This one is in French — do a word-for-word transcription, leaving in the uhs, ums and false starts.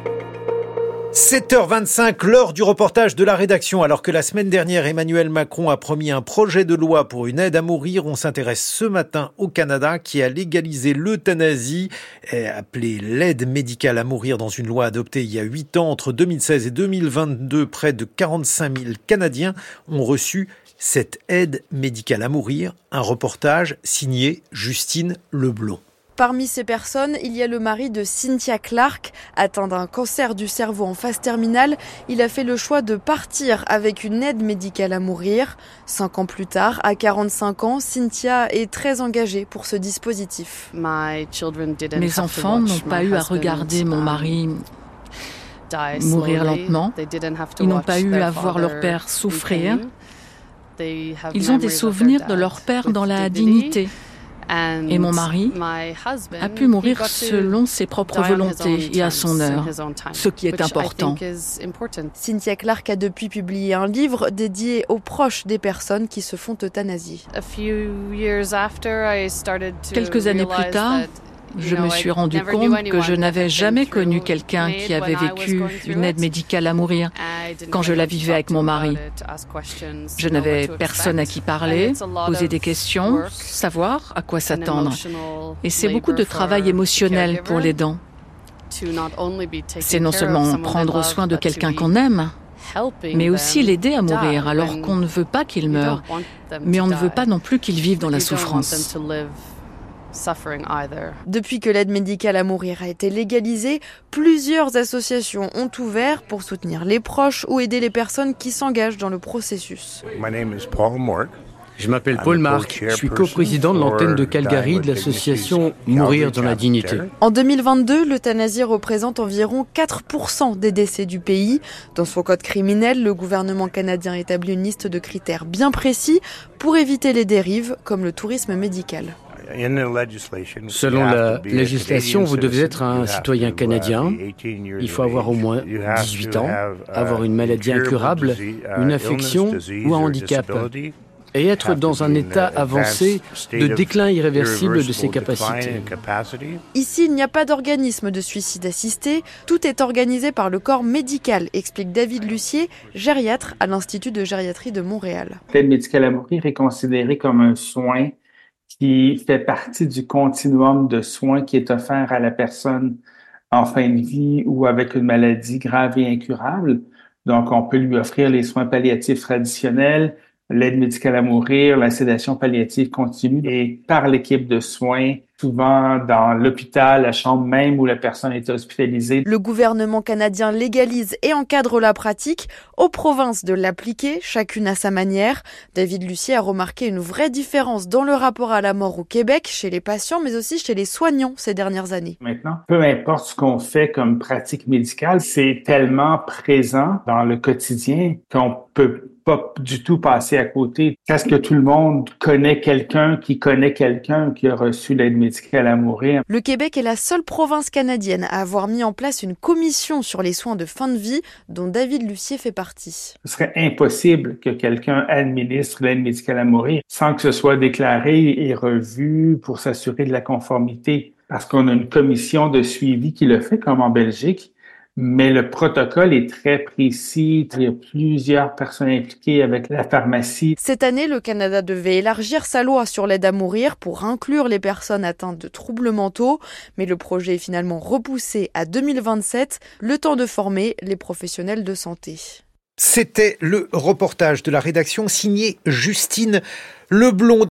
sept heures vingt-cinq, l'heure du reportage de la rédaction. Alors que la semaine dernière, Emmanuel Macron a promis un projet de loi pour une aide à mourir, on s'intéresse ce matin au Canada qui a légalisé l'euthanasie, appelée l'aide médicale à mourir dans une loi adoptée il y a huit ans. Entre deux mille seize et deux mille vingt-deux, près de quarante-cinq mille Canadiens ont reçu cette aide médicale à mourir. Un reportage signé Justine Leblond. Parmi ces personnes, il y a le mari de Cynthia Clark, atteint d'un cancer du cerveau en phase terminale. Il a fait le choix de partir avec une aide médicale à mourir. Cinq ans plus tard, à quarante-cinq ans, Cynthia est très engagée pour ce dispositif. Mes enfants n'ont pas eu à regarder mon mari mourir lentement. Ils n'ont pas eu à voir leur père souffrir. Ils ont des souvenirs de leur père dans la dignité. Et mon mari a pu mourir selon ses propres volontés et à son heure, ce qui est important. Cynthia Clark a depuis publié un livre dédié aux proches des personnes qui se font euthanasier. Quelques années plus tard, je me suis rendu compte que je n'avais jamais connu quelqu'un qui avait vécu une aide médicale à mourir quand je la vivais avec mon mari. Je n'avais personne à qui parler, poser des questions, savoir à quoi s'attendre. Et c'est beaucoup de travail émotionnel pour l'aidant. C'est non seulement prendre soin de quelqu'un qu'on aime, mais aussi l'aider à mourir alors qu'on ne veut pas qu'il meure, mais on ne veut pas non plus qu'il vive dans la souffrance. Depuis que l'aide médicale à mourir a été légalisée, plusieurs associations ont ouvert pour soutenir les proches ou aider les personnes qui s'engagent dans le processus. Je m'appelle Paul Marc, je suis coprésident de l'antenne de Calgary de l'association Mourir dans la dignité. En deux mille vingt-deux, l'euthanasie représente environ quatre pour cent des décès du pays. Dans son code criminel, le gouvernement canadien établit une liste de critères bien précis pour éviter les dérives comme le tourisme médical. Selon la législation, vous devez être un citoyen canadien. Il faut avoir au moins dix-huit ans, avoir une maladie incurable, une affection ou un handicap, et être dans un état avancé de déclin irréversible de ses capacités. Ici, il n'y a pas d'organisme de suicide assisté. Tout est organisé par le corps médical, explique David Lucier, gériatre à l'Institut de gériatrie de Montréal. L'aide médicale à mourir est considérée comme un soin qui fait partie du continuum de soins qui est offert à la personne en fin de vie ou avec une maladie grave et incurable. Donc, on peut lui offrir les soins palliatifs traditionnels, l'aide médicale à mourir, la sédation palliative continue et par l'équipe de soins, souvent dans l'hôpital, la chambre même où la personne est hospitalisée. Le gouvernement canadien légalise et encadre la pratique. Aux provinces de l'appliquer, chacune à sa manière. David Lucier a remarqué une vraie différence dans le rapport à la mort au Québec, chez les patients, mais aussi chez les soignants ces dernières années. Maintenant, peu importe ce qu'on fait comme pratique médicale, c'est tellement présent dans le quotidien qu'on peut pas du tout passer à côté. Est-ce que tout le monde connaît quelqu'un qui connaît quelqu'un qui a reçu l'aide médicale à mourir? Le Québec est la seule province canadienne à avoir mis en place une commission sur les soins de fin de vie dont David Lucier fait partie. Ce serait impossible que quelqu'un administre l'aide médicale à mourir sans que ce soit déclaré et revu pour s'assurer de la conformité. Parce qu'on a une commission de suivi qui le fait, comme en Belgique. Mais le protocole est très précis. Il y a plusieurs personnes impliquées avec la pharmacie. Cette année, le Canada devait élargir sa loi sur l'aide à mourir pour inclure les personnes atteintes de troubles mentaux. Mais le projet est finalement repoussé à deux mille vingt-sept, le temps de former les professionnels de santé. C'était le reportage de la rédaction signé Justine Leblond.